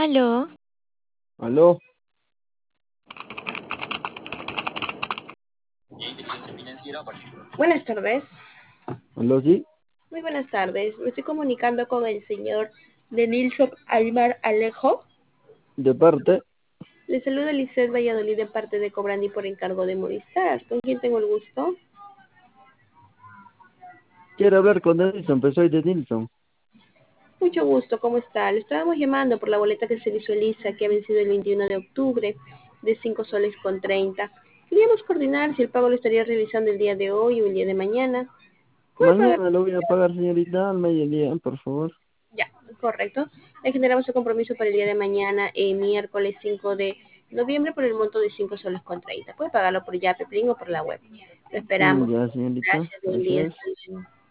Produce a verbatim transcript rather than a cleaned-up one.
Aló, ¿Aló? Buenas tardes. ¿Aló, sí? Muy buenas tardes. Me estoy comunicando con el señor Denilson Aymar Alejo. ¿De parte? Le saluda Lisset Valladolid de parte de Cobrandi por encargo de Movistar. ¿Con quién tengo el gusto? Quiero hablar con Denilson, pero soy de Nilsson. Mucho gusto, ¿cómo está? Le estábamos llamando por la boleta que se visualiza que ha vencido el veintiuno de octubre de cinco soles con treinta. Queríamos coordinar si el pago lo estaría realizando el día de hoy o el día de mañana. ¿Puede pagar? Mañana lo voy a pagar, señorita, al mediodía, por favor. Ya, correcto. Le generamos el compromiso para el día de mañana, eh, miércoles cinco de noviembre, por el monto de cinco soles con treinta. Puede pagarlo por Yape, Plin o por la web. Lo Mm, esperamos. ya, señorita, Gracias, buen día. gracias. Hasta luego.